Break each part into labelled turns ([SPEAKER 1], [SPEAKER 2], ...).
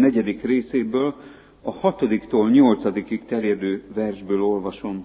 [SPEAKER 1] 14. részéből, a 6-tól 8-ig terjedő versből olvasom.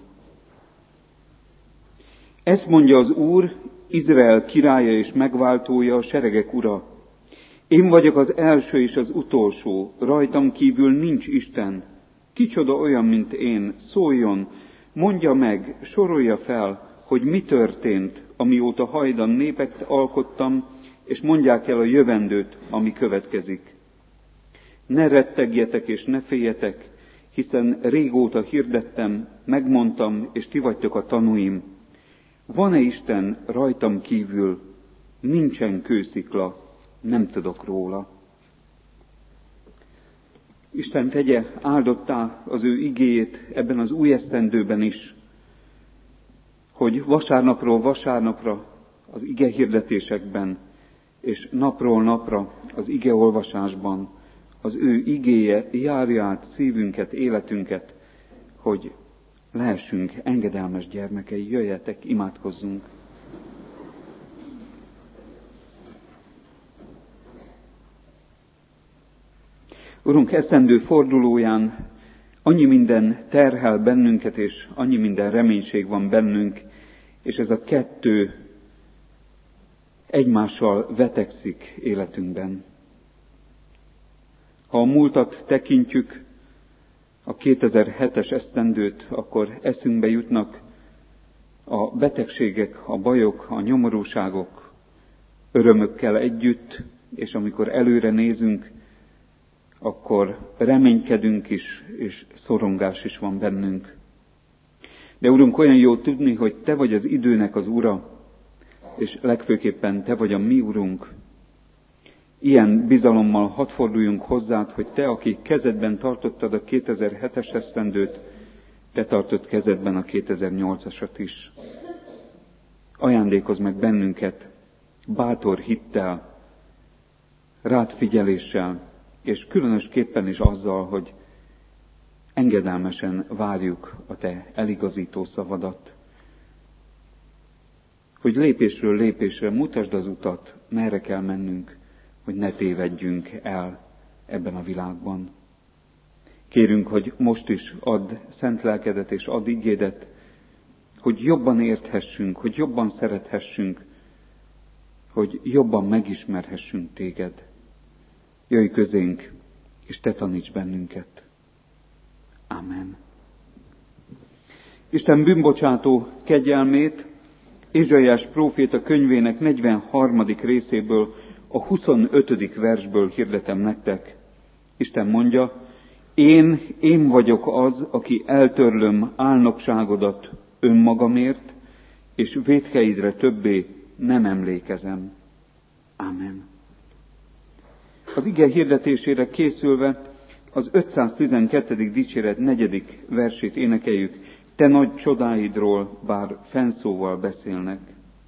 [SPEAKER 1] Ezt mondja az Úr, Izrael királya és megváltója, a seregek ura. Én vagyok az első és az utolsó, rajtam kívül nincs Isten. Kicsoda olyan, mint én, szóljon, mondja meg, sorolja fel, hogy mi történt, amióta hajdan népeket alkottam, és mondják el a jövendőt, ami következik. Ne rettegjetek és ne féljetek, hiszen régóta hirdettem, megmondtam, és ti vagytok a tanúim. Van-e Isten rajtam kívül? Nincsen kőszikla, nem tudok róla. Isten tegye áldottá az ő igéjét ebben az új esztendőben is, hogy vasárnapról vasárnapra az ige hirdetésekben, és napról napra az ige olvasásban az ő igéje járja át szívünket, életünket, hogy lehessünk engedelmes gyermekei. Jöjjetek, imádkozzunk! Urunk, esztendő fordulóján annyi minden terhel bennünket, és annyi minden reménység van bennünk, és ez a kettő egymással vetekszik életünkben. Ha a múltat tekintjük, a 2007-es esztendőt, akkor eszünkbe jutnak a betegségek, a bajok, a nyomorúságok örömökkel együtt, és amikor előre nézünk, akkor reménykedünk is, és szorongás is van bennünk. De Urunk, olyan jó tudni, hogy Te vagy az időnek az Ura, és legfőképpen Te vagy a mi Urunk. Ilyen bizalommal hadd forduljunk hozzád, hogy Te, aki kezedben tartottad a 2007-es esztendőt, Te tartod kezedben a 2008-asat is. Ajándékozz meg bennünket bátor hittel, rád figyeléssel, és különösképpen is azzal, hogy engedelmesen várjuk a Te eligazító szavadat. Hogy lépésről lépésre mutasd az utat, merre kell mennünk, hogy ne tévedjünk el ebben a világban. Kérünk, hogy most is add szent lelkedet és add igédet, hogy jobban érthessünk, hogy jobban szerethessünk, hogy jobban megismerhessünk Téged. Jöjj közénk, és Te taníts bennünket. Amen. Isten bűnbocsátó kegyelmét Ézsaiás próféta könyvének 43. részéből, a 25. versből hirdetem nektek. Isten mondja, én vagyok az, aki eltörlöm álnokságodat önmagamért, és vétkeidre többé nem emlékezem. Amen. Az ige hirdetésére készülve az 512. dicséret 4. versét énekeljük. Te nagy csodáidról bár fennszóval beszélnek.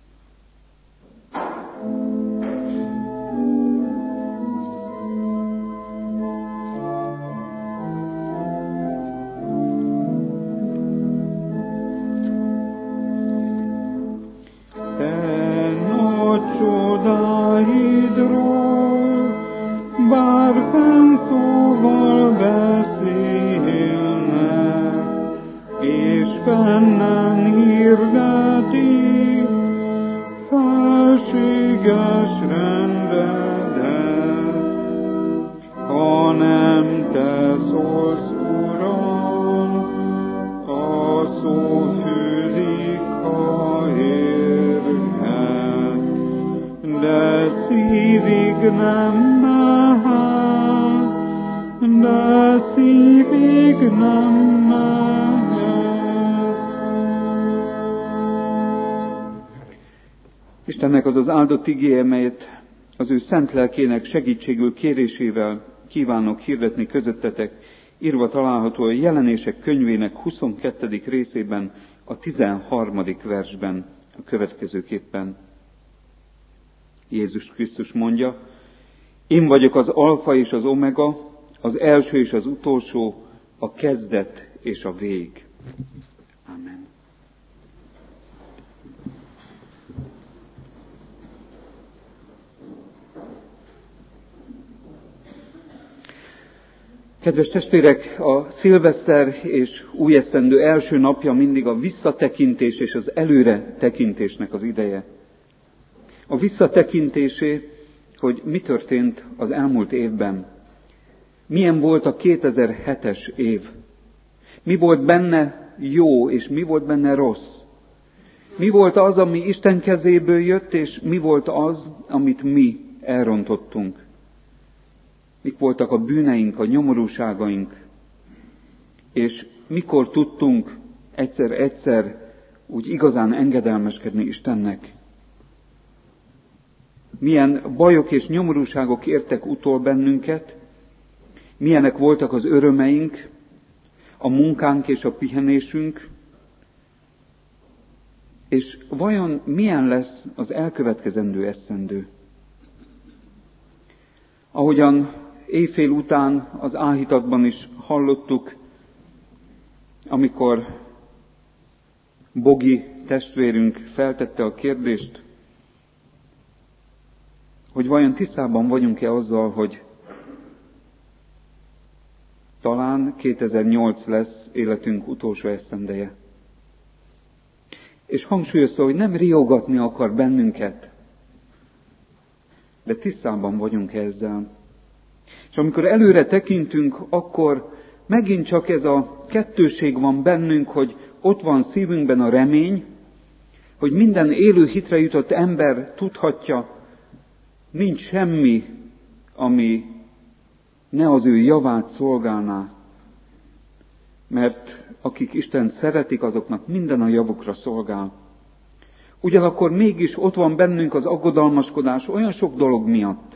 [SPEAKER 1] Istennek az az áldott igéje, melyet az ő szent lelkének segítségül kérésével kívánok hirdetni közöttetek, írva található a Jelenések könyvének 22. részében, a 13. versben a következőképpen. Jézus Krisztus mondja, én vagyok az alfa és az omega, az első és az utolsó, a kezdet és a vég. Amen. Kedves testvérek, a szilveszter és újesztendő első napja mindig a visszatekintés és az előre tekintésnek az ideje. A visszatekintésé, hogy mi történt az elmúlt évben. Milyen volt a 2007-es év. Mi volt benne jó, és mi volt benne rossz. Mi volt az, ami Isten kezéből jött, és mi volt az, amit mi elrontottunk. Mik voltak a bűneink, a nyomorúságaink, és mikor tudtunk egyszer úgy igazán engedelmeskedni Istennek. Milyen bajok és nyomorúságok értek utol bennünket, milyenek voltak az örömeink, a munkánk és a pihenésünk, és vajon milyen lesz az elkövetkezendő esztendő? Ahogyan éjfél után az áhítatban is hallottuk, amikor Bogi testvérünk feltette a kérdést, hogy vajon tisztában vagyunk-e azzal, hogy talán 2008 lesz életünk utolsó esztendeje. És hangsúlyozta, hogy nem riogatni akar bennünket, de tisztában vagyunk ezzel. És amikor előre tekintünk, akkor megint csak ez a kettőség van bennünk, hogy ott van szívünkben a remény, hogy minden élő hitre jutott ember tudhatja, nincs semmi, ami ne az ő javát szolgálná. Mert akik Istent szeretik, azoknak minden a javukra szolgál. Ugyanakkor mégis ott van bennünk az aggodalmaskodás olyan sok dolog miatt.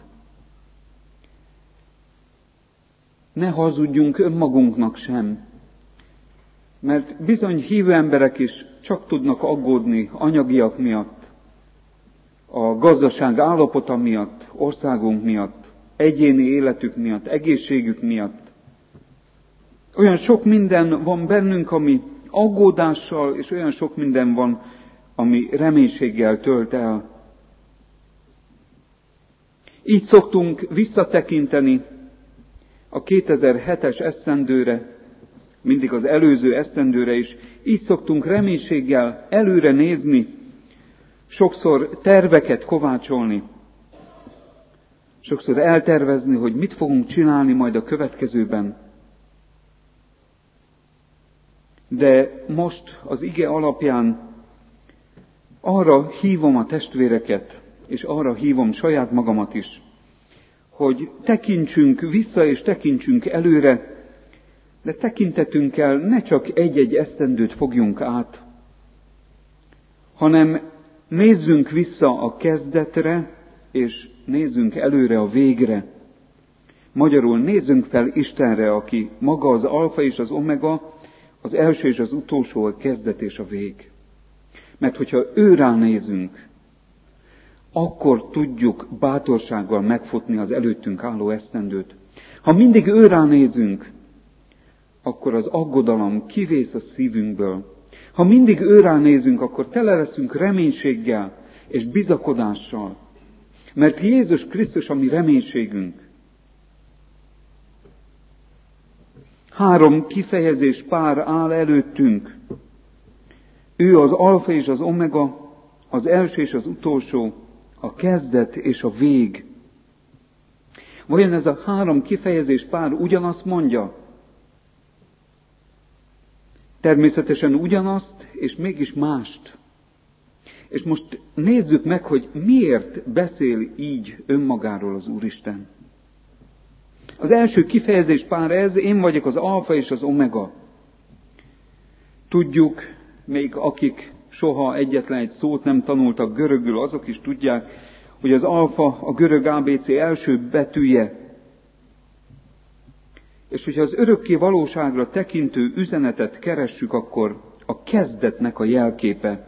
[SPEAKER 1] Ne hazudjunk önmagunknak sem, mert bizony hívő emberek is csak tudnak aggódni anyagiak miatt, a gazdaság állapota miatt, országunk miatt, egyéni életük miatt, egészségük miatt. Olyan sok minden van bennünk, ami aggódással, és olyan sok minden van, ami reménységgel tölt el. Így szoktunk visszatekinteni a 2007-es esztendőre, mindig az előző esztendőre is, így szoktunk reménységgel előre nézni, sokszor terveket kovácsolni, sokszor eltervezni, hogy mit fogunk csinálni majd a következőben. De most az ige alapján arra hívom a testvéreket, és arra hívom saját magamat is, hogy tekintsünk vissza és tekintsünk előre, de tekintetünkkel ne csak egy-egy esztendőt fogjunk át, hanem nézzünk vissza a kezdetre, és nézzünk előre a végre. Magyarul nézzünk fel Istenre, aki maga az alfa és az omega, az első és az utolsó, a kezdet és a vég. Mert hogyha ő ránézünk, akkor tudjuk bátorsággal megfutni az előttünk álló esztendőt. Ha mindig ő ránézünk, akkor az aggodalom kivész a szívünkből. Ha mindig ő ránézünk, akkor tele leszünk reménységgel és bizakodással. Mert Jézus Krisztus a mi reménységünk. 3 kifejezés pár áll előttünk. Ő az alfa és az omega, az első és az utolsó, a kezdet és a vég. Vajon ez a 3 kifejezés pár ugyanazt mondja? Természetesen ugyanazt, és mégis mást. És most nézzük meg, hogy miért beszél így önmagáról az Úristen. Az első kifejezés pár ez, én vagyok az alfa és az omega. Tudjuk, még akik soha egyetlen egy szót nem tanultak görögül, azok is tudják, hogy az alfa a görög ABC első betűje. És hogyha az örökké valóságra tekintő üzenetet keressük, akkor a kezdetnek a jelképe.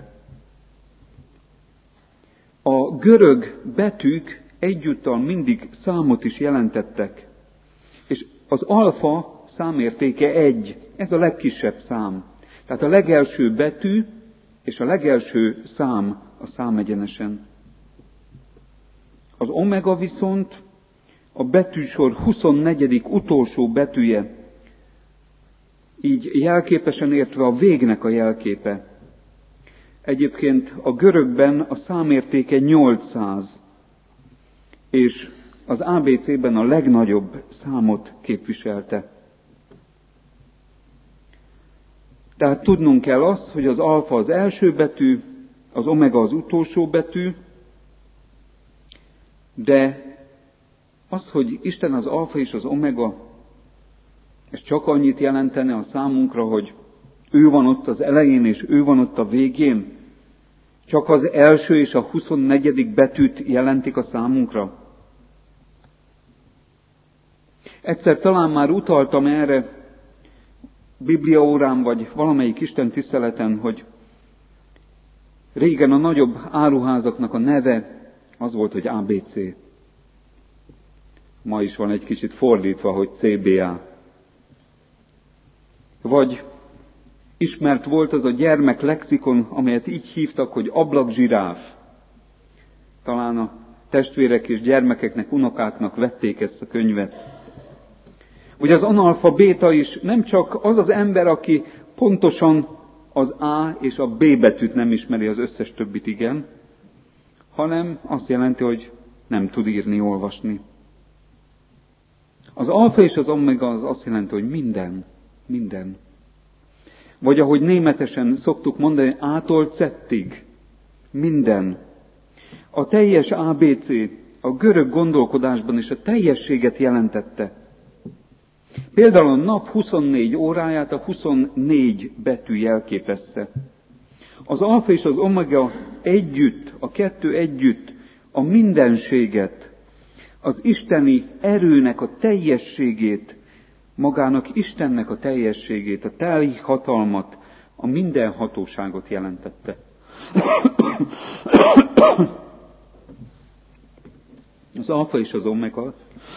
[SPEAKER 1] A görög betűk egyúttal mindig számot is jelentettek. És az alfa számértéke 1, ez a legkisebb szám. Tehát a legelső betű és a legelső szám a számegyenesen. Az omega viszont a betűsor 24. utolsó betűje, így jelképesen értve a végnek a jelképe. Egyébként a görögben a számértéke 800, és az ABC-ben a legnagyobb számot képviselte. Tehát tudnunk kell azt, hogy az alfa az első betű, az omega az utolsó betű, de az, hogy Isten az alfa és az omega, ez csak annyit jelentene a számunkra, hogy ő van ott az elején, és ő van ott a végén. Csak az első és a 24. betűt jelentik a számunkra. Egyszer talán már utaltam erre bibliaórán, vagy valamelyik Isten tiszteleten, hogy régen a nagyobb áruházaknak a neve az volt, hogy ABC. Ma is van egy kicsit fordítva, hogy CBA. Vagy ismert volt az a gyermek lexikon, amelyet így hívtak, hogy ablakzsiráf. Talán a testvérek és gyermekeknek, unokáknak vették ezt a könyvet. Ugye az analfabéta is nem csak az az ember, aki pontosan az A és a B betűt nem ismeri, az összes többit igen, hanem azt jelenti, hogy nem tud írni, olvasni. Az alfa és az omega az azt jelenti, hogy minden. Vagy ahogy németesen szoktuk mondani, A-tól Z-ig, minden. A teljes ABC a görög gondolkodásban is a teljességet jelentette. Például a nap 24 óráját a 24 betű jelképezte. Az alfa és az omega együtt, a kettő együtt a mindenséget, az isteni erőnek a teljességét, magának Istennek a teljességét, a teljes hatalmat, a mindenhatóságot jelentette. Az alfa és az omega,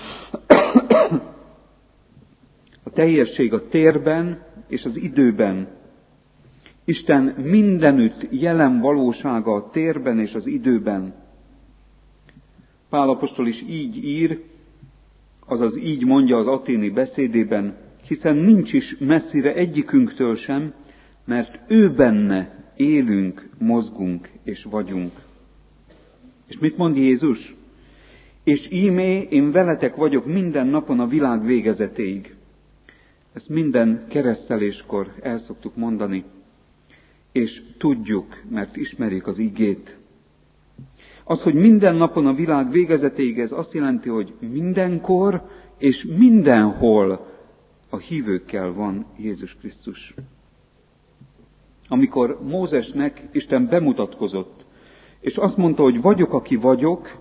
[SPEAKER 1] a teljesség a térben és az időben. Isten mindenütt jelen valósága a térben és az időben. Pál apostol is így ír, azaz így mondja az aténi beszédében, hiszen nincs is messzire egyikünktől sem, mert ő benne élünk, mozgunk és vagyunk. És mit mond Jézus? És íme én veletek vagyok minden napon a világ végezetéig. Ezt minden kereszteléskor el szoktuk mondani, és tudjuk, mert ismerjük az igét. Az, hogy minden napon a világ végezetéig, ez azt jelenti, hogy mindenkor és mindenhol a hívőkkel van Jézus Krisztus. Amikor Mózesnek Isten bemutatkozott, és azt mondta, hogy vagyok, aki vagyok,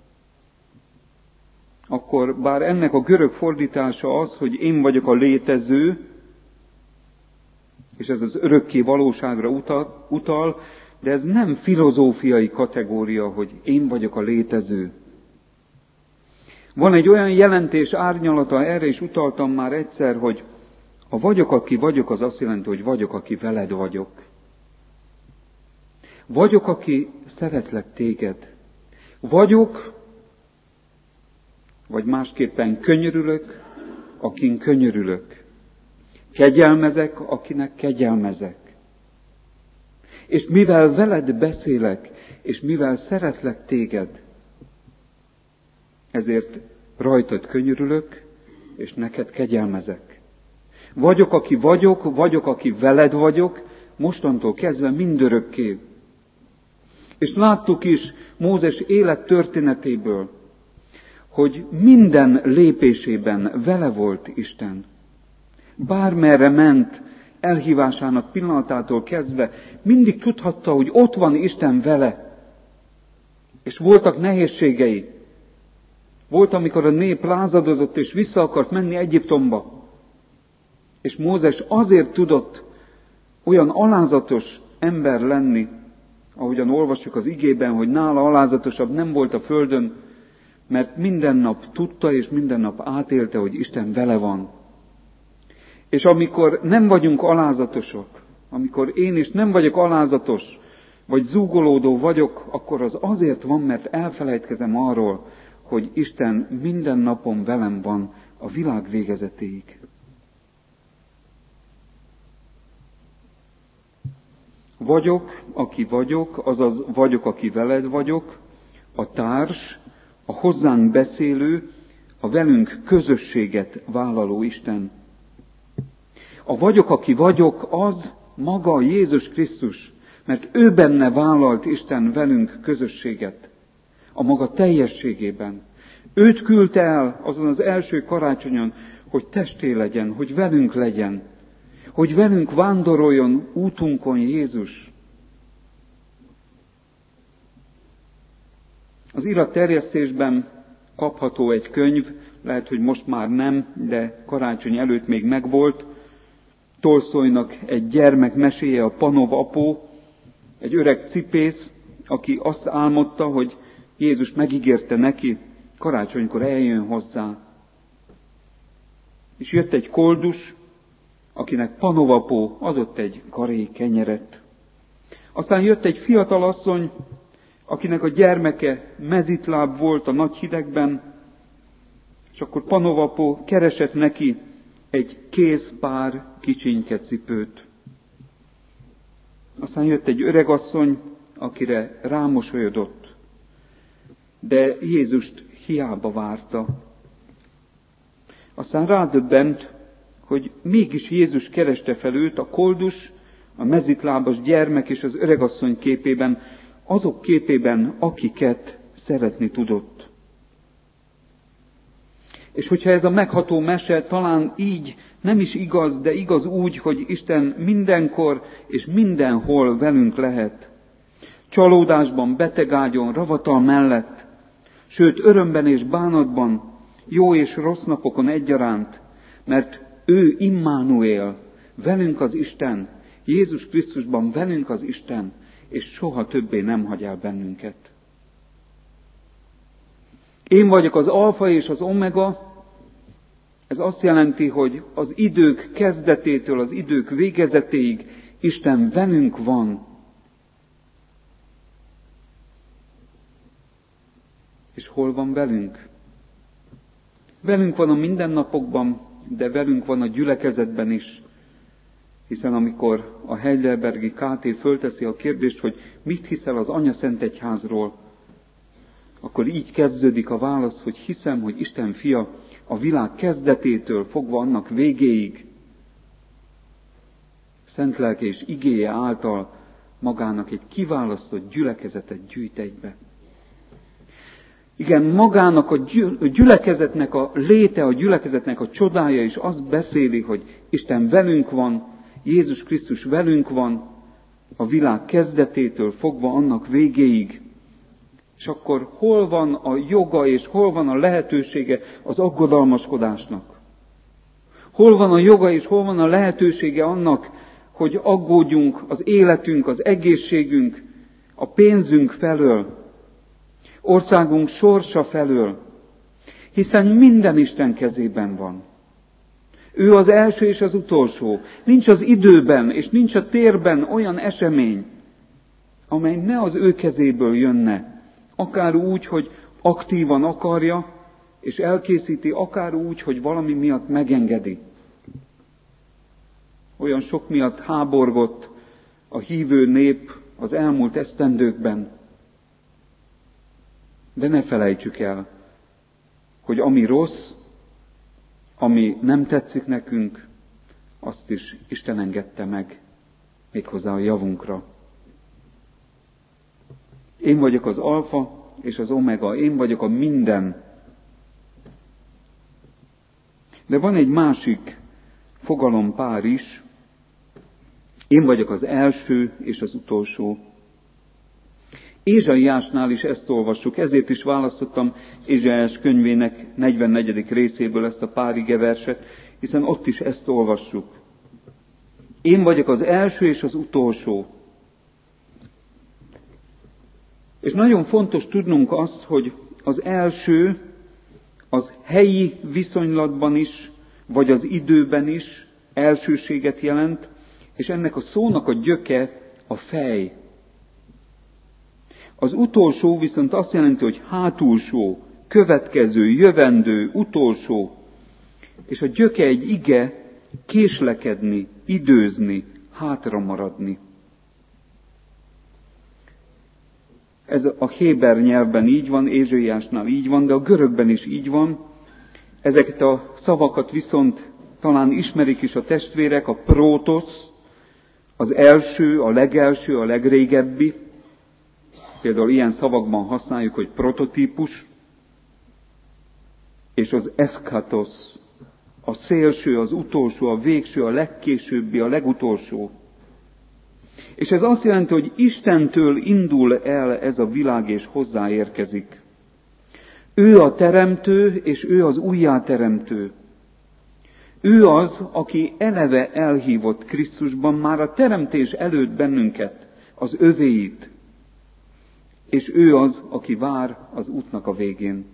[SPEAKER 1] akkor bár ennek a görög fordítása az, hogy én vagyok a létező, és ez az örökké valóságra utal, de ez nem filozófiai kategória, hogy én vagyok a létező. Van egy olyan jelentés árnyalata, erre is utaltam már egyszer, hogy a vagyok, aki vagyok, az azt jelenti, hogy vagyok, aki veled vagyok. Vagyok, aki szeretlek téged. Vagyok, vagy másképpen könyörülök, akin könyörülök. Kegyelmezek, akinek kegyelmezek. És mivel veled beszélek, és mivel szeretlek téged, ezért rajtad könyörülök, és neked kegyelmezek. Vagyok, aki vagyok, vagyok, aki veled vagyok, mostantól kezdve mindörökké. És láttuk is Mózes élet történetéből, hogy minden lépésében vele volt Isten. Bármerre ment, elhívásának pillanatától kezdve mindig tudhatta, hogy ott van Isten vele. És voltak nehézségei. Volt, amikor a nép lázadozott és vissza akart menni Egyiptomba. És Mózes azért tudott olyan alázatos ember lenni, ahogyan olvassuk az igében, hogy nála alázatosabb nem volt a földön, mert minden nap tudta és minden nap átélte, hogy Isten vele van. És amikor nem vagyunk alázatosak, amikor én is nem vagyok alázatos, vagy zúgolódó vagyok, akkor az azért van, mert elfelejtkezem arról, hogy Isten minden napon velem van a világ végezetéig. Vagyok, aki vagyok, azaz vagyok, aki veled vagyok, a társ, a hozzánk beszélő, a velünk közösséget vállaló Isten. A vagyok, aki vagyok, az maga Jézus Krisztus, mert ő benne vállalt Isten velünk közösséget, a maga teljességében. Őt küldte el azon az első karácsonyon, hogy testé legyen, hogy velünk legyen, hogy velünk vándoroljon útunkon Jézus. Az iratterjesztésben kapható egy könyv, lehet, hogy most már nem, de karácsony előtt még megvolt. Tolsztojnak egy gyermek meséje, a Panov apó, egy öreg cipész, aki azt álmodta, hogy Jézus megígérte neki, karácsonykor eljön hozzá. És jött egy koldus, akinek Panov apó adott egy karé kenyeret. Aztán jött egy fiatal asszony, akinek a gyermeke mezitláb volt a nagy hidegben, és akkor Panov apó keresett neki egy kész pár kicsinke cipőt. Aztán jött egy öregasszony, akire rámosolyodott, de Jézust hiába várta. Aztán rádöbbent, hogy mégis Jézus kereste fel őt, a koldus, a mezitlábas gyermek és az öregasszony képében, azok képében, akiket szeretni tudott. És hogyha ez a megható mese talán így nem is igaz, de igaz úgy, hogy Isten mindenkor és mindenhol velünk lehet. Csalódásban, betegágyon, ravatal mellett, sőt örömben és bánatban, jó és rossz napokon egyaránt, mert ő Immanuel, velünk az Isten, Jézus Krisztusban velünk az Isten, és soha többé nem hagy el bennünket. Én vagyok az alfa és az omega, ez azt jelenti, hogy az idők kezdetétől az idők végezetéig Isten velünk van. És hol van velünk? Velünk van a mindennapokban, de velünk van a gyülekezetben is. Hiszen amikor a Heidelbergi KT fölteszi a kérdést, hogy mit hiszel az Anya Szent Egyházról, akkor így kezdődik a válasz, hogy hiszem, hogy Isten fia a világ kezdetétől fogva annak végéig szent lelke és igéje által magának egy kiválasztott gyülekezetet gyűjt egybe. Igen, magának a gyülekezetnek a léte, a gyülekezetnek a csodája is azt beszéli, hogy Isten velünk van, Jézus Krisztus velünk van, a világ kezdetétől fogva annak végéig. És akkor hol van a joga és hol van a lehetősége az aggodalmaskodásnak? Hol van a joga és hol van a lehetősége annak, hogy aggódjunk az életünk, az egészségünk, a pénzünk felől, országunk sorsa felől, hiszen minden Isten kezében van. Ő az első és az utolsó. Nincs az időben és nincs a térben olyan esemény, amely ne az ő kezéből jönne. Akár úgy, hogy aktívan akarja, és elkészíti, akár úgy, hogy valami miatt megengedi. Olyan sok miatt háborgott a hívő nép az elmúlt esztendőkben. De ne felejtsük el, hogy ami rossz, ami nem tetszik nekünk, azt is Isten engedte meg, méghozzá a javunkra. Én vagyok az alfa és az omega, én vagyok a minden. De van egy másik fogalompár is, én vagyok az első és az utolsó. Ézsaiásnál is ezt olvassuk, ezért is választottam Ézsaiás könyvének 44. részéből ezt a pár igeverset, hiszen ott is ezt olvassuk. Én vagyok az első és az utolsó. És nagyon fontos tudnunk azt, hogy az első az helyi viszonylatban is, vagy az időben is elsőséget jelent, és ennek a szónak a gyöke a fej. Az utolsó viszont azt jelenti, hogy hátulsó, következő, jövendő, utolsó, és a gyöke egy ige késlekedni, időzni, hátra maradni. Ez a héber nyelvben így van, Ézsaiásnál így van, de a görögben is így van. Ezeket a szavakat viszont talán ismerik is a testvérek, a prótosz, az első, a legelső, a legrégebbi. Például ilyen szavakban használjuk, hogy prototípus, és az eszkatosz, a szélső, az utolsó, a végső, a legkésőbbi, a legutolsó. És ez azt jelenti, hogy Istentől indul el ez a világ, és hozzáérkezik. Ő a teremtő, és ő az újjáteremtő. Ő az, aki eleve elhívott Krisztusban már a teremtés előtt bennünket, az övéit. És ő az, aki vár az útnak a végén.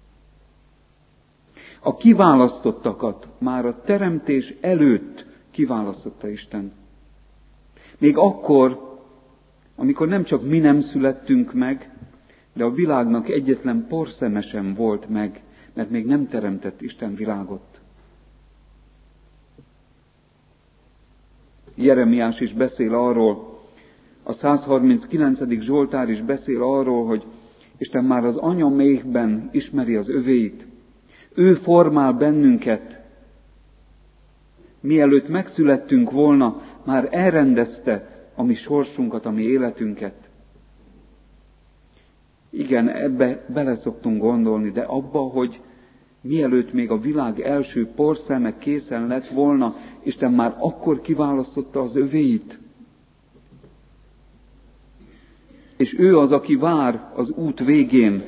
[SPEAKER 1] A kiválasztottakat már a teremtés előtt kiválasztotta Isten. Még akkor, amikor nem csak mi nem születtünk meg, de a világnak egyetlen porszeme sem volt meg, mert még nem teremtett Isten világot. Jeremiás is beszél arról, a 139. Zsoltár is beszél arról, hogy Isten már az anyaméhben ismeri az övéit. Ő formál bennünket. Mielőtt megszülettünk volna, már elrendezte a mi sorsunkat, a mi életünket. Igen, ebbe bele szoktunk gondolni, de abba, hogy mielőtt még a világ első porszeme készen lett volna, Isten már akkor kiválasztotta az övéit. És ő az, aki vár az út végén.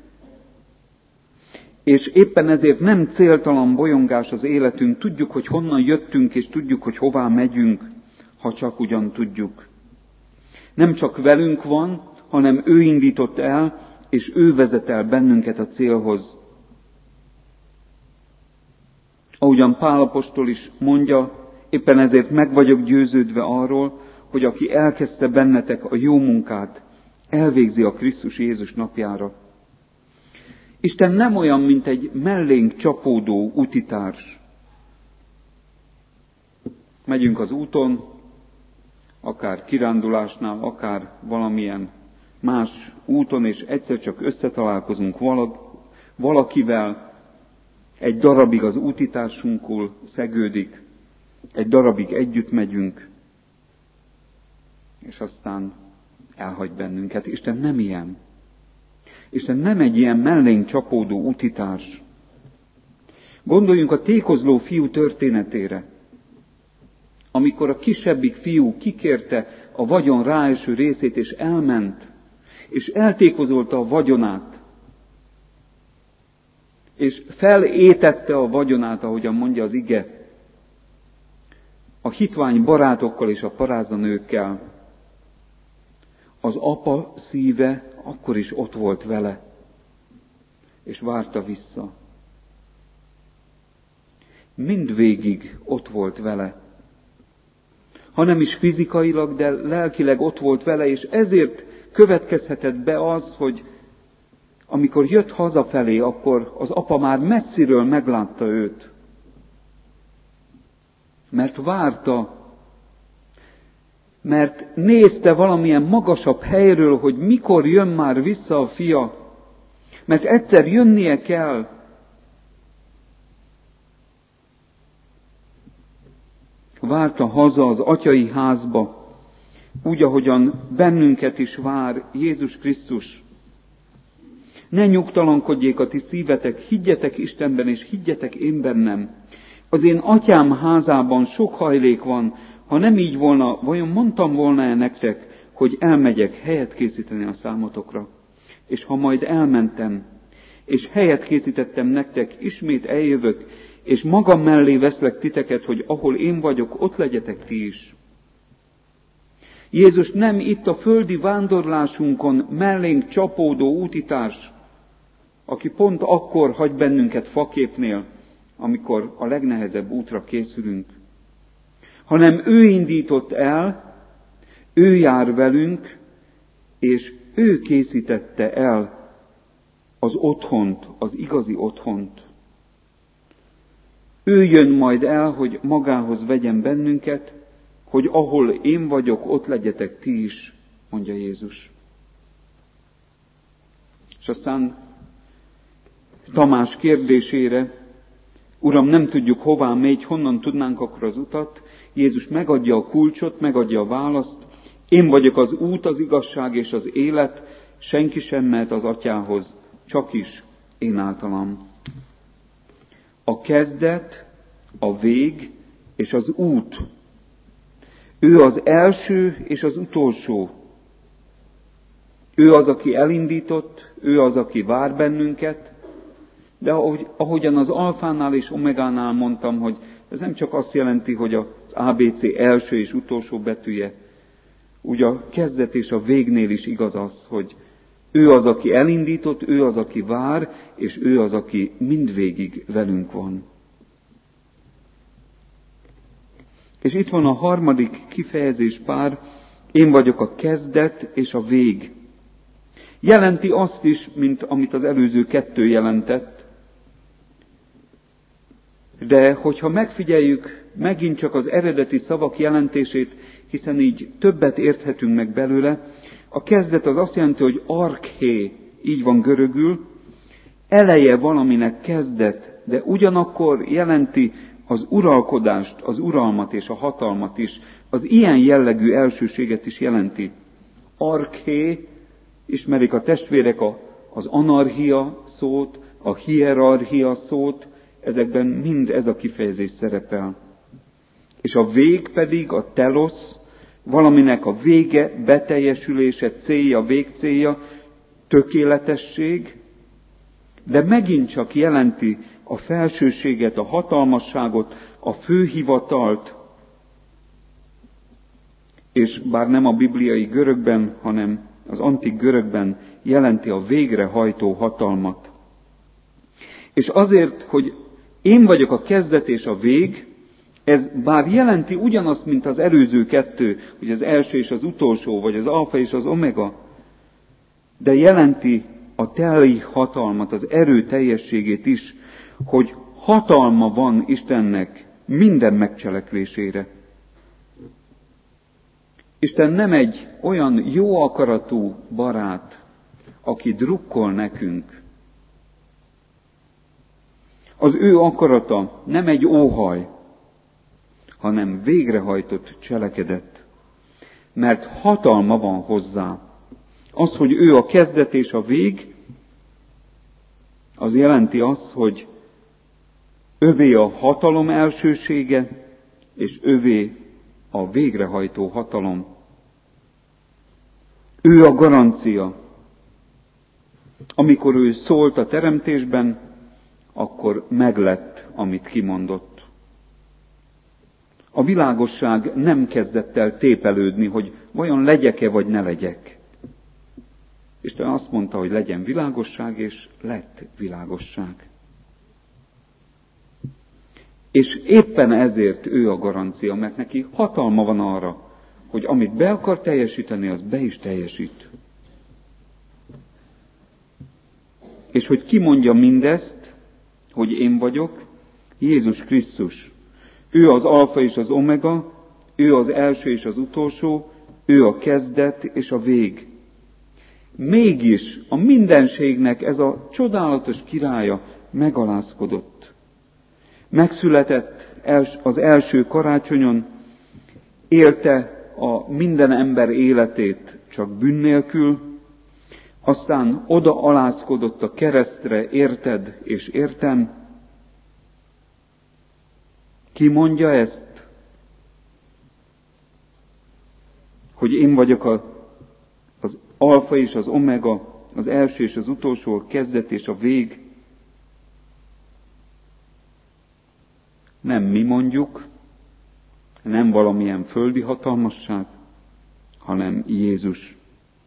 [SPEAKER 1] És éppen ezért nem céltalan bolyongás az életünk. Tudjuk, hogy honnan jöttünk, és tudjuk, hogy hová megyünk, ha csak ugyan tudjuk. Nem csak velünk van, hanem ő indított el, és ő vezet el bennünket a célhoz. Ahogyan Pál apostol is mondja, éppen ezért meg vagyok győződve arról, hogy aki elkezdte bennetek a jó munkát, elvégzi a Krisztus Jézus napjára. Isten nem olyan, mint egy mellénk csapódó utitárs. Megyünk az úton, akár kirándulásnál, akár valamilyen más úton, és egyszer csak összetalálkozunk valakivel, egy darabig az útitársunkul szegődik, egy darabig együtt megyünk, és aztán elhagy bennünket. Isten nem ilyen. Isten nem egy ilyen mellénk csapódó útitárs. Gondoljunk a tékozló fiú történetére. Amikor a kisebbik fiú kikérte a vagyon ráeső részét, és elment, és eltékozolta a vagyonát, és felétette a vagyonát, ahogyan mondja az ige, a hitvány barátokkal és a paráznanőkkel, az apa szíve akkor is ott volt vele, és várta vissza. Mindvégig ott volt vele. Ha nem is fizikailag, de lelkileg ott volt vele, és ezért következhetett be az, hogy amikor jött hazafelé, akkor az apa már messziről meglátta őt. Mert várta, mert nézte valamilyen magasabb helyről, hogy mikor jön már vissza a fia, mert egyszer jönnie kell. Várta haza az atyai házba, úgy, ahogyan bennünket is vár Jézus Krisztus. Ne nyugtalankodjék a ti szívetek, higgyetek Istenben, és higgyetek én bennem. Az én atyám házában sok hajlék van, ha nem így volna, vajon mondtam volna-e nektek, hogy elmegyek helyet készíteni a számotokra? És ha majd elmentem, és helyet készítettem nektek, ismét eljövök, és magam mellé veszlek titeket, hogy ahol én vagyok, ott legyetek ti is. Jézus nem itt a földi vándorlásunkon mellénk csapódó útitárs, aki pont akkor hagy bennünket faképnél, amikor a legnehezebb útra készülünk, hanem ő indított el, ő jár velünk, és ő készítette el az otthont, az igazi otthont. Ő jön majd el, hogy magához vegyen bennünket, hogy ahol én vagyok, ott legyetek ti is, mondja Jézus. És aztán Tamás kérdésére, Uram, nem tudjuk hová megy, honnan tudnánk akkor az utat? Jézus megadja a kulcsot, megadja a választ. Én vagyok az út, az igazság és az élet, senki sem mehet az Atyához, csak is én általam. A kezdet, a vég és az út. Ő az első és az utolsó. Ő az, aki elindított, ő az, aki vár bennünket, de ahogyan az alfánál és omegánál mondtam, hogy ez nem csak azt jelenti, hogy az ABC első és utolsó betűje, úgy a kezdet és a végnél is igaz az, hogy ő az, aki elindított, ő az, aki vár, és ő az, aki mindvégig velünk van. És itt van a harmadik kifejezéspár, én vagyok a kezdet és a vég. Jelenti azt is, mint amit az előző kettő jelentett, de hogyha megfigyeljük megint csak az eredeti szavak jelentését, hiszen így többet érthetünk meg belőle, a kezdet az azt jelenti, hogy arché, így van görögül, eleje valaminek kezdet, de ugyanakkor jelenti az uralkodást, az uralmat és a hatalmat is, az ilyen jellegű elsőséget is jelenti. Arché, ismerik a testvérek az anarchia szót, a hierarchia szót, ezekben mind ez a kifejezés szerepel. És a vég pedig, a telosz, valaminek a vége, beteljesülése, célja, végcélja, tökéletesség, de megint csak jelenti a felsőséget, a hatalmasságot, a főhivatalt, és bár nem a bibliai görögben, hanem az antik görögben jelenti a végrehajtó hatalmat. És azért, hogy én vagyok a kezdet és a vég, ez bár jelenti ugyanazt, mint az előző kettő, hogy az első és az utolsó, vagy az alfa és az omega, de jelenti a teljes hatalmat, az erő teljességét is, hogy hatalma van Istennek minden megcselekvésére. Isten nem egy olyan jó akaratú barát, aki drukkol nekünk. Az ő akarata nem egy óhaj, hanem végrehajtott cselekedet, mert hatalma van hozzá. Az, hogy ő a kezdet és a vég, az jelenti azt, hogy övé a hatalom elsősége, és övé a végrehajtó hatalom. Ő a garancia. Amikor ő szólt a teremtésben, akkor meglett, amit kimondott. A világosság nem kezdett el tépelődni, hogy vajon legyek-e, vagy ne legyek. Isten azt mondta, hogy legyen világosság, és lett világosság. És éppen ezért ő a garancia, mert neki hatalma van arra, hogy amit be akar teljesíteni, az be is teljesít. És hogy ki mondja mindezt, hogy én vagyok? Jézus Krisztus. Ő az alfa és az omega, ő az első és az utolsó, ő a kezdet és a vég. Mégis a mindenségnek ez a csodálatos királya megalázkodott. Megszületett az első karácsonyon, élte a minden ember életét csak bűn nélkül, aztán oda alázkodott a keresztre, érted és értem. Ki mondja ezt? Hogy én vagyok az alfa és az omega, az első és az utolsó, a kezdet és a vég. Nem mi mondjuk, nem valamilyen földi hatalmasság, hanem Jézus.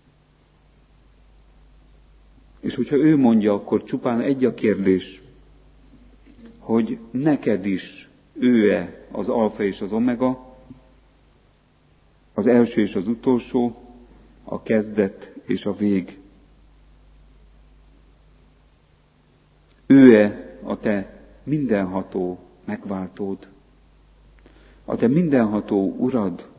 [SPEAKER 1] És hogyha ő mondja, akkor csupán egy a kérdés, hogy neked is ő-e az alfa és az omega, az első és az utolsó, a kezdet és a vég. Ő-e a te mindenható megváltód, a te mindenható urad,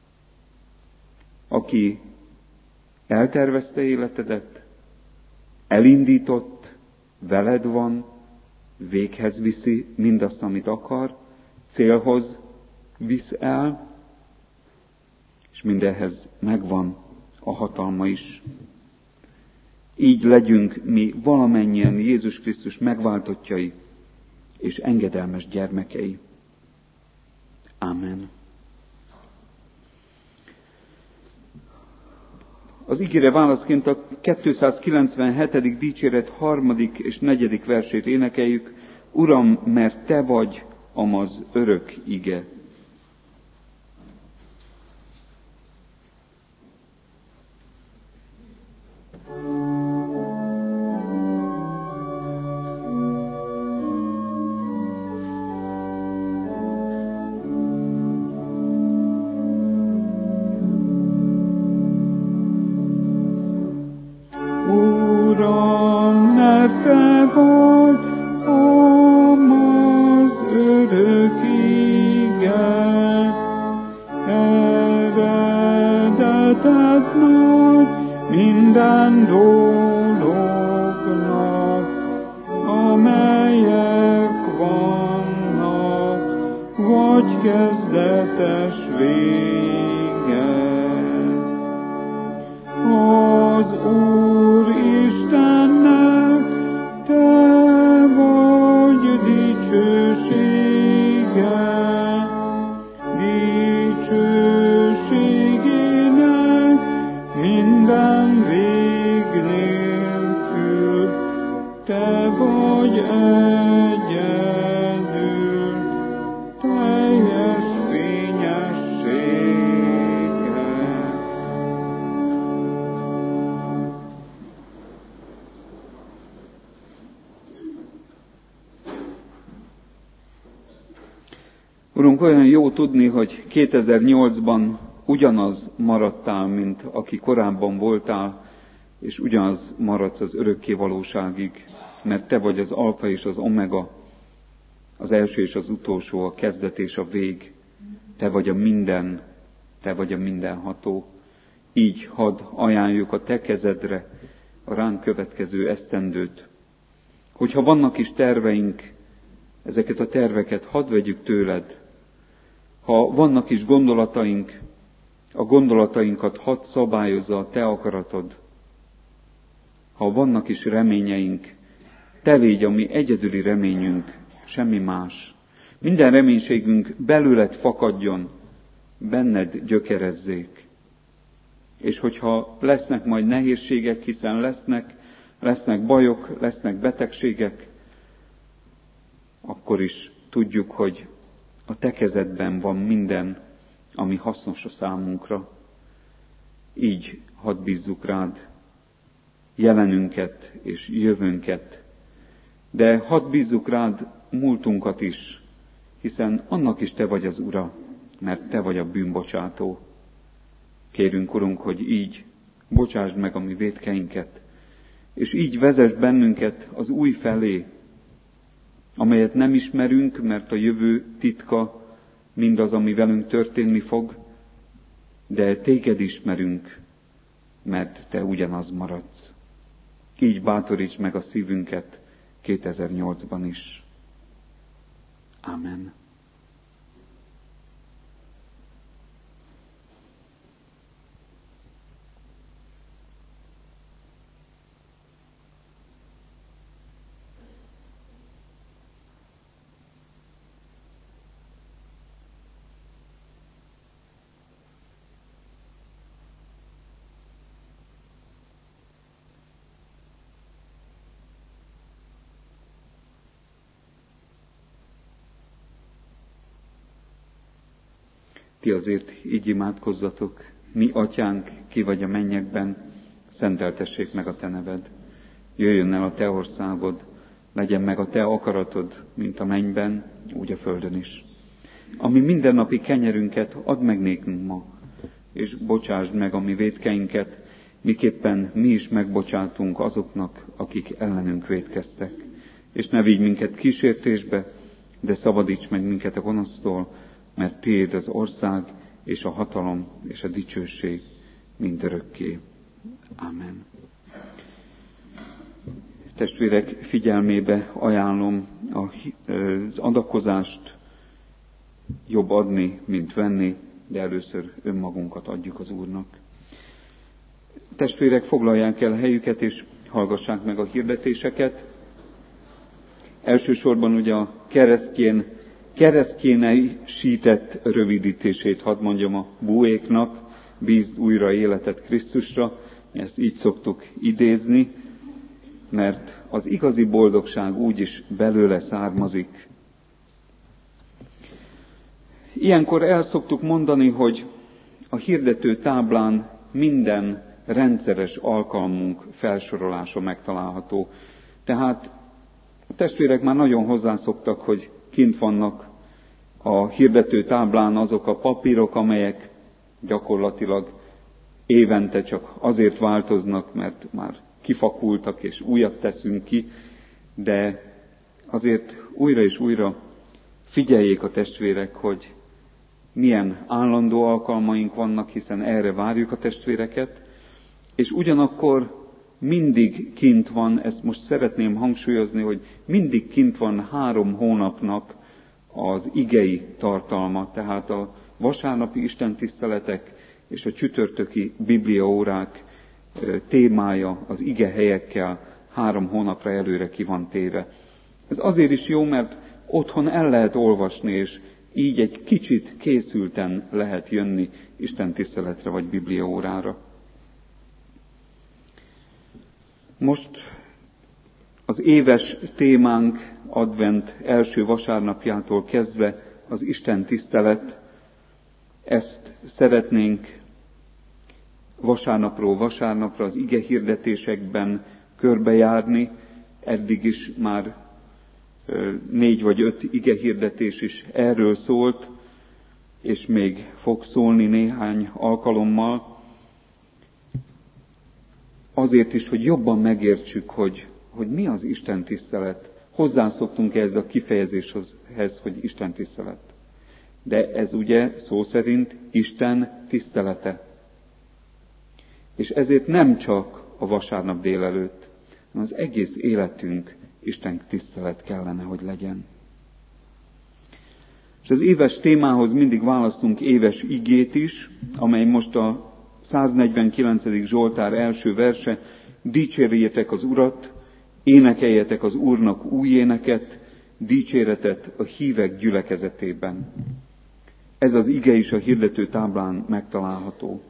[SPEAKER 1] aki eltervezte életedet, elindított, veled van, véghez viszi mindazt, amit akar, célhoz visz el, és mindenhez megvan a hatalma is. Így legyünk mi valamennyien Jézus Krisztus megváltottjai és engedelmes gyermekei. Ámen. Az igére válaszként a 297. dicséret 3. és 4. versét énekeljük. Uram, mert te vagy, amaz örök ige.
[SPEAKER 2] Minden dolognak, amelyek vannak, vagy kezdetes vége. Az Úr Istennek te vagy dicsősége, dicsőségének minden vég nélkül, te vagy egyedül, teljes fényessége.
[SPEAKER 1] Urunk, olyan jó tudni, hogy 2008-ban ugyanaz maradtál, mint aki korábban voltál, és ugyanaz maradsz az örökké valóságig, mert te vagy az alfa és az omega, az első és az utolsó, a kezdet és a vég. Te vagy a minden, te vagy a mindenható. Így hadd ajánljuk a te kezedre a ránk következő esztendőt. Hogyha vannak is terveink, ezeket a terveket hadd vegyük tőled. Ha vannak is gondolataink, a gondolatainkat hadd szabályozza a te akaratod. Ha vannak is reményeink, te légy a mi egyedüli reményünk, semmi más. Minden reménységünk belőled fakadjon, benned gyökerezzék. És hogyha lesznek majd nehézségek, hiszen lesznek bajok, lesznek betegségek, akkor is tudjuk, hogy a te kezedben van minden, ami hasznos a számunkra. Így hadd bízzuk rád jelenünket és jövőnket, de hadd bízzuk rád múltunkat is, hiszen annak is te vagy az Ura, mert te vagy a bűnbocsátó. Kérünk, Urunk, hogy így bocsásd meg a mi vétkeinket, és így vezess bennünket az új felé, amelyet nem ismerünk, mert a jövő titka, mindaz, ami velünk történni fog, de téged ismerünk, mert te ugyanaz maradsz. Így bátoríts meg a szívünket 2008-ban is. Amen. Ti azért így imádkozzatok, mi atyánk, ki vagy a mennyekben, szenteltessék meg a te neved. Jöjjön el a te országod, legyen meg a te akaratod, mint a mennyben, úgy a földön is. Ami mindennapi kenyerünket add meg nékünk ma, és bocsásd meg a mi vétkeinket, miképpen mi is megbocsátunk azoknak, akik ellenünk vétkeztek. és ne vigy minket kísértésbe, de szabadíts meg minket a gonosztól, mert tiéd az ország, és a hatalom, és a dicsőség mindörökké. Amen. Testvérek, figyelmébe ajánlom az adakozást, jobb adni, mint venni, de először önmagunkat adjuk az Úrnak. Testvérek, foglalják el helyüket, és hallgassák meg a hirdetéseket. Elsősorban ugye a keresztjénesített rövidítését hadd mondjam a buéknak, bízd újra életet Krisztusra, ezt így szoktuk idézni, mert az igazi boldogság úgyis belőle származik. Ilyenkor el szoktuk mondani, hogy a hirdető táblán minden rendszeres alkalmunk felsorolása megtalálható. Tehát a testvérek már nagyon hozzászoktak, hogy kint vannak a hirdető táblán azok a papírok, amelyek gyakorlatilag évente csak azért változnak, mert már kifakultak és újat teszünk ki, de azért újra és újra figyeljék a testvérek, hogy milyen állandó alkalmaink vannak, hiszen erre várjuk a testvéreket, és ugyanakkor mindig kint van, ezt most szeretném hangsúlyozni, hogy mindig kint van 3 hónapnak az igei tartalma, tehát a vasárnapi istentiszteletek és a csütörtöki bibliaórák témája az ige helyekkel 3 hónapra előre ki van téve. Ez azért is jó, mert otthon el lehet olvasni, és így egy kicsit készülten lehet jönni istentiszteletre vagy bibliaórára. Most az éves témánk advent első vasárnapjától kezdve az Isten tisztelet. Ezt szeretnénk vasárnapról vasárnapra az ige hirdetésekben körbejárni. Eddig is már 4 vagy 5 ige hirdetés is erről szólt, és még fog szólni néhány alkalommal. Azért is, hogy jobban megértsük, hogy mi az Isten tisztelet. Hozzászoktunk ehhez a kifejezéshez, hogy Isten tisztelet. De ez ugye szó szerint Isten tisztelete. És ezért nem csak a vasárnap délelőtt, hanem az egész életünk Isten tisztelet kellene, hogy legyen. És az éves témához mindig választunk éves igét is, amely most a 149. Zsoltár első verse: dicsérjétek az Urat, énekeljetek az Úrnak új éneket, dicséretet a hívek gyülekezetében. Ez az ige is a hirdető táblán megtalálható.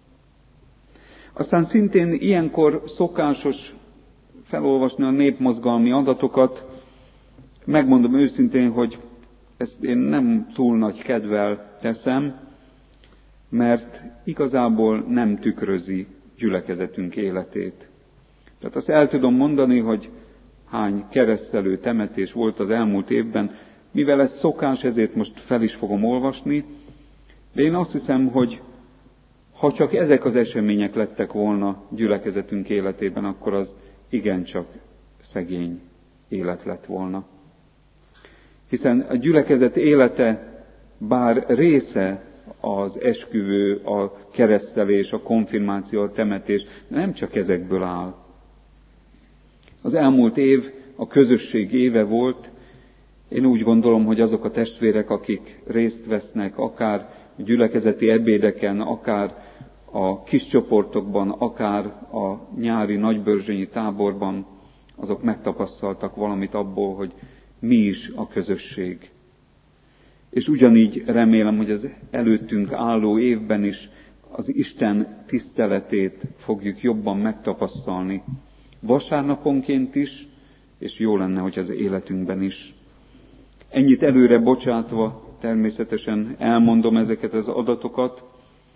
[SPEAKER 1] Aztán szintén ilyenkor szokásos felolvasni a népmozgalmi adatokat. Megmondom őszintén, hogy ezt én nem túl nagy kedvel teszem, mert igazából nem tükrözi gyülekezetünk életét. Tehát azt el tudom mondani, hogy hány keresztelő temetés volt az elmúlt évben, mivel ez szokás, ezért most fel is fogom olvasni, de én azt hiszem, hogy ha csak ezek az események lettek volna gyülekezetünk életében, akkor az igencsak szegény élet lett volna. Hiszen a gyülekezet élete bár része az esküvő, a keresztelés, a konfirmáció, a temetés, de nem csak ezekből áll. Az elmúlt év a közösség éve volt. Én úgy gondolom, hogy azok a testvérek, akik részt vesznek, akár a gyülekezeti ebédeken, akár a kis csoportokban, akár a nyári nagybörzsönyi táborban, azok megtapasztaltak valamit abból, hogy mi is a közösség. És ugyanígy remélem, hogy az előttünk álló évben is az Isten tiszteletét fogjuk jobban megtapasztalni. Vasárnaponként is, és jó lenne, hogy az életünkben is. Ennyit előre bocsátva, természetesen elmondom ezeket az adatokat.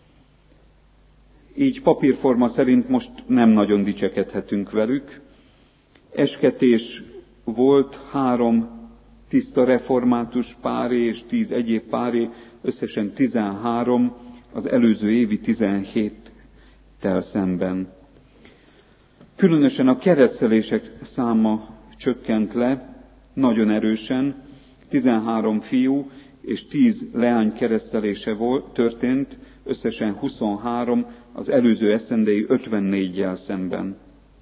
[SPEAKER 1] Így papírforma szerint most nem nagyon dicsekedhetünk velük. Esketés volt 3 tiszta református páré és 10 egyéb páré, összesen 13, az előző évi 17-tel szemben. Különösen a keresztelések száma csökkent le, nagyon erősen. 13 fiú és 10 leány keresztelése történt, összesen 23 az előző esztendei 54-jel szemben.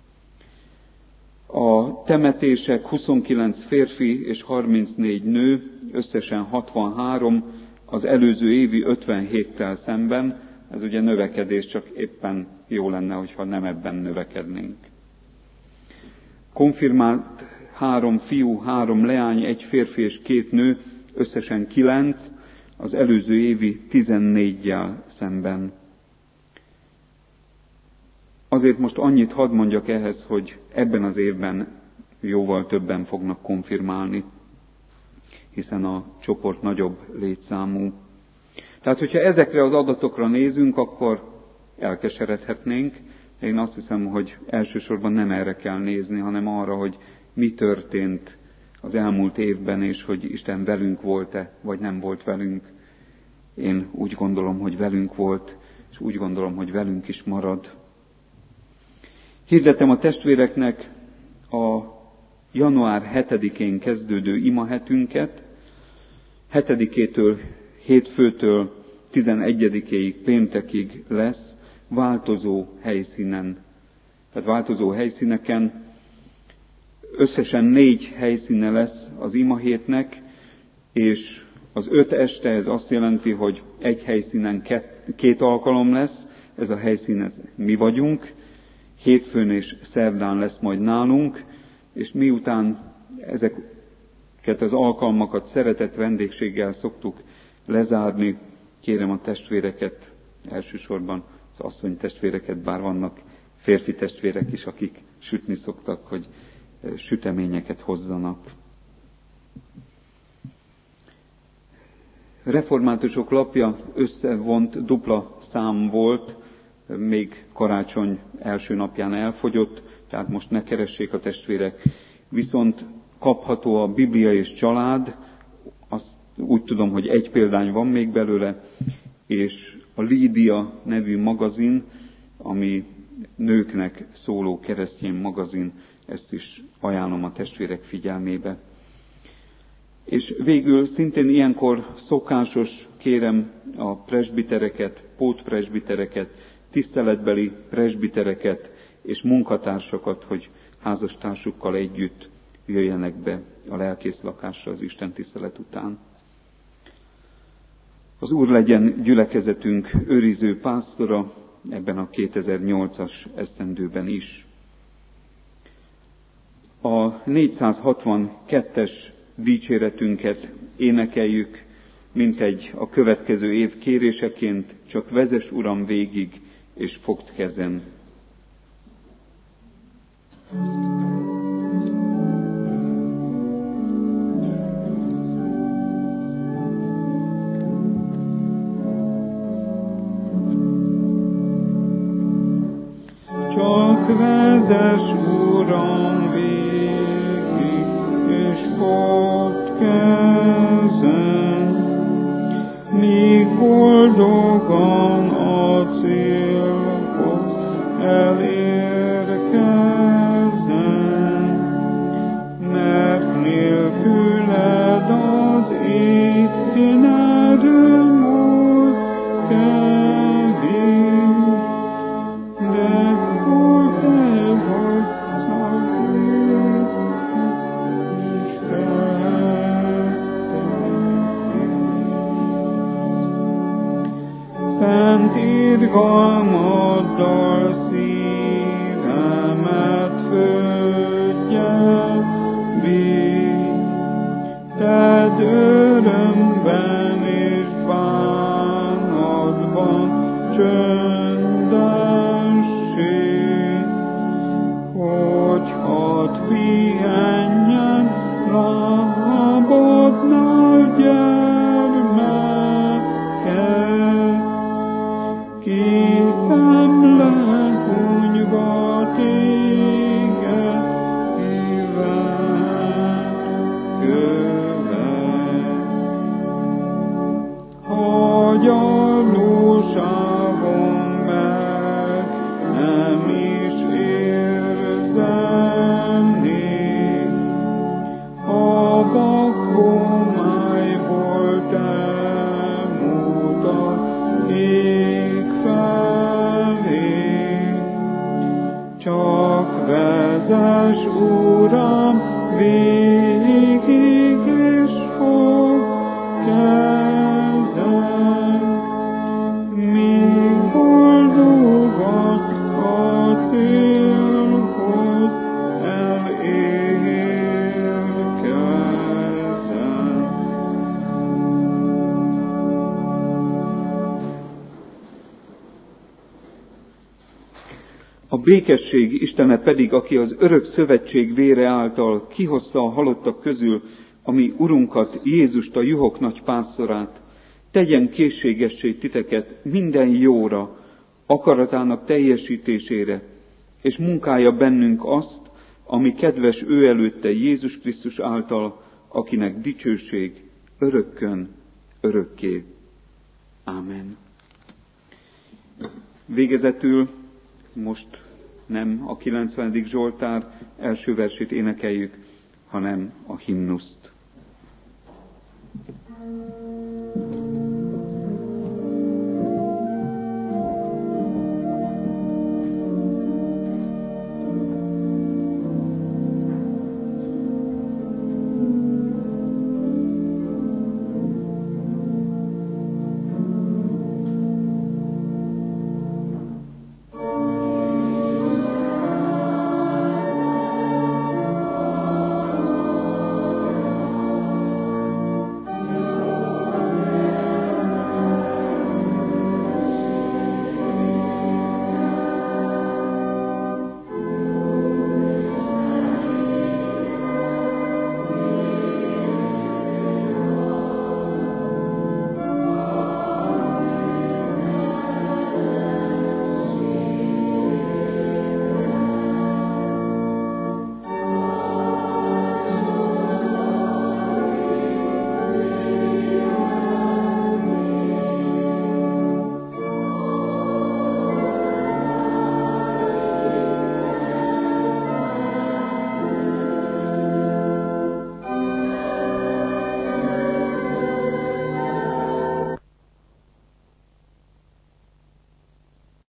[SPEAKER 1] A temetések 29 férfi és 34 nő, összesen 63 az előző évi 57-tel szemben. Ez ugye növekedés, csak éppen jó lenne, hogyha nem ebben növekednénk. Konfirmált 3 fiú, 3 leány, 1 férfi és 2 nő, összesen 9 az előző évi 14-jel szemben. Azért most annyit hadd mondjak ehhez, hogy ebben az évben jóval többen fognak konfirmálni, hiszen a csoport nagyobb létszámú. Tehát, hogyha ezekre az adatokra nézünk, akkor elkeseredhetnénk. Én azt hiszem, hogy elsősorban nem erre kell nézni, hanem arra, hogy mi történt az elmúlt évben, és hogy Isten velünk volt-e, vagy nem volt velünk. Én úgy gondolom, hogy velünk volt, és úgy gondolom, hogy velünk is marad. Hirdetem a testvéreknek a január 7-én kezdődő imahetünket, 7-től, hétfőtől 11-ig péntekig lesz, változó helyszínen. Tehát változó helyszíneken összesen 4 helyszíne lesz az imahétnek, és az 5 este ez azt jelenti, hogy egy helyszínen 2 alkalom lesz, ez a helyszín ez mi vagyunk, hétfőn és szerdán lesz majd nálunk, és miután ezeket az alkalmakat szeretett vendégséggel szoktuk lezárni, kérem a testvéreket, elsősorban az asszony testvéreket, bár vannak férfi testvérek is, akik sütni szoktak, hogy süteményeket hozzanak. Reformátusok lapja összevont dupla szám volt, még karácsony első napján elfogyott, tehát most ne keressék a testvérek. Viszont kapható a Biblia és család, azt úgy tudom, hogy 1 példány van még belőle, és a Lídia nevű magazin, ami nőknek szóló keresztény magazin, ezt is ajánlom a testvérek figyelmébe. És végül szintén ilyenkor szokásos, kérem a presbitereket, pótpresbitereket, tiszteletbeli presbitereket és munkatársakat, hogy házastársukkal együtt jöjjenek be a lelkészlakásra az Isten tisztelet után. Az Úr legyen gyülekezetünk őriző pásztora ebben a 2008-as esztendőben is. A 462-es dicséretünket énekeljük, mintegy a következő év kéréseként, csak vezess, Uram, végig, és fogd kezem.
[SPEAKER 2] Csak vezess, Uram, végig, és fogd kezem, míg boldogan a célhoz elérkezem, mert nélküled az én erőm oly kevés, de hol te vagy szent irgalmaddal szívemet földjebbi, tedd örömben és bánatban csöndessé, hogy hadd pihenjen lábadnál gyermeked, kiszemle hunyva téged, szíved követ.
[SPEAKER 1] békesség Istene pedig, aki az örök szövetség vére által kihozta a halottak közül a mi Urunkat, Jézust, a juhok nagy pásztorát, tegyen készségessé titeket minden jóra, akaratának teljesítésére, és munkálja bennünk azt, ami kedves ő előtte Jézus Krisztus által, akinek dicsőség örökkön, örökké. Ámen. Végezetül most nem a 90. Zsoltár első versét énekeljük, hanem a himnuszt.